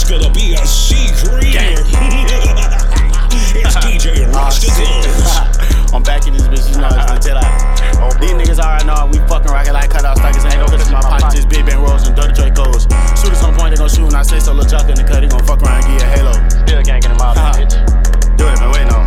gonna be a secret. It's DJ Rasticals. I'm back in this bitch, you know it's legit. These niggas already know we fucking rockin' like cut out stackers. Ain't no good in my pocket, just big bang rolls and dirty Dracos. Shooters on point, they gon' shoot when I say so. Lil' Chuck in the cut, he gon' fuck around and give you a halo. Still gangin' him out, bitch. Do it, man, wait no.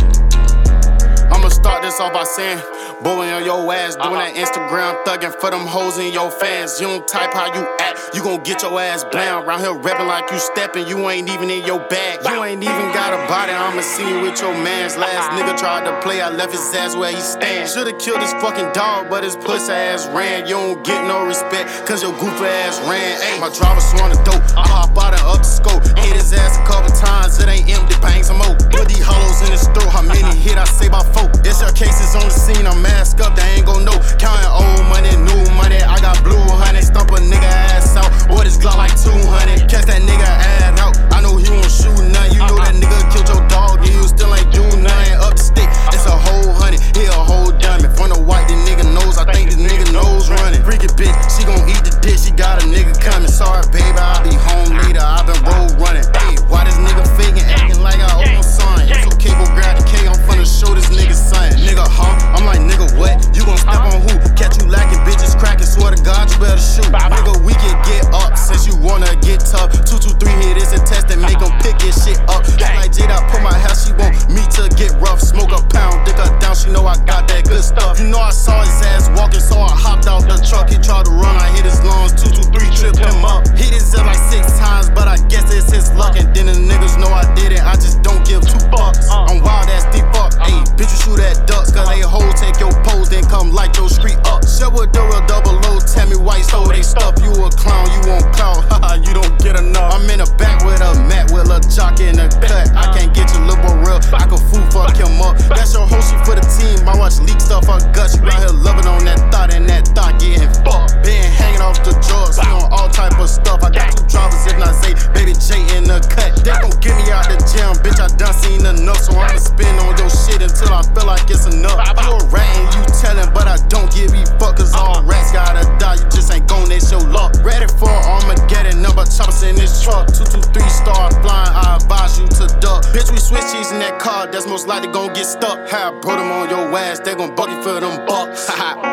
I'ma start this off by saying, boy on your ass, doing that Instagram thuggin' for them hoes in your fans. You don't type how you act, you gon' get your ass bland. Round here rapping like you steppin', you ain't even in your bag. You ain't even got a body, I'ma see you with your mans. Last nigga tried to play, I left his ass where he stand. Should've killed this fucking dog, but his pussy ass ran. You don't get no respect, cause your goofy ass ran. Ayy, my driver swung the dope, I hop out and up the scope. Hit his ass a couple times, it ain't empty, bang some more. Put these hollows in his throat, how many hit I say by 4. It's your cases on the scene, I'm masked up, they ain't gon' know. Counting old money, new money, I got blue honey. Stump a nigga ass out, boy this Glock like 200. Catch that nigga ass out, I know he won't shoot nothing. You know that nigga killed your dog, and you still ain't do nothing. Up the stick, it's a whole honey, he a whole dummy. From the white, the nigga knows, I think this nigga knows running. Freaky bitch, she gon' eat the dick, she got a nigga coming. Sorry baby, I'll be home later, I been road running. Hey, why this nigga faking, acting like I owe him son? It's okay, go grab the K, I'm finna show this nigga son. Nigga, huh? I'm like, nigga, what? You gon' step on who? Catch you lacking, bitches cracking, swear to God, you better shoot. Nigga, we can get up since you wanna get tough. 2, 2, 3 hit is a test and make him pick his shit up. Just like Jada, put my hair, she want me to get rough. Smoke a pound, dick her down, she know I got that good stuff. You know I saw his ass walking, so I hopped out the truck. He tried to run, I hit his lungs, 2, 2, 3, tripped him up. Hit his ass like 6 times, but I guess it's his luck. And then the niggas know I did it, I just don't give 2 fucks. I'm wild ass deep fuck, ayy, bitch you shoot at ducks, cause they hoes take your pose, then come light your street up. Shut with the real double O, tell me why so they stuff. You a clown, you won't clout, haha, you don't get enough. I'm in the back with a mat, with a jock in the cut. I can't get your little real, I can fool fuck him up. That's your whole shit for the team, I watch leak stuff, her guts. You out here loving on that thought, and that thought getting fucked. Been hanging off the drugs, he on all type of stuff. I got 2 drivers, if not say, baby J in the cut. They gon' get me out the gym, bitch, I done seen enough. So I'ma spin on your shit until I feel like it's enough. You a rat and you tellin', but I don't give a fuck, cause all rats gotta die, you just ain't gon' let your luck. Ready for Armageddon, number choppers in this truck. 2, 2, 3 star flying, I advise you to duck. Bitch, we switch cheese in that car, that's most likely gon' get stuck. How I brought them on your ass, they gon' buck you for them bucks.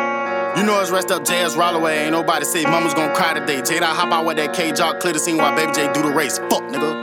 You know it's rest up JS Rollaway, ain't nobody say mama's gon' cry today. Jada hop out with that K-Jock, clear the scene while Baby J do the race. Fuck, nigga.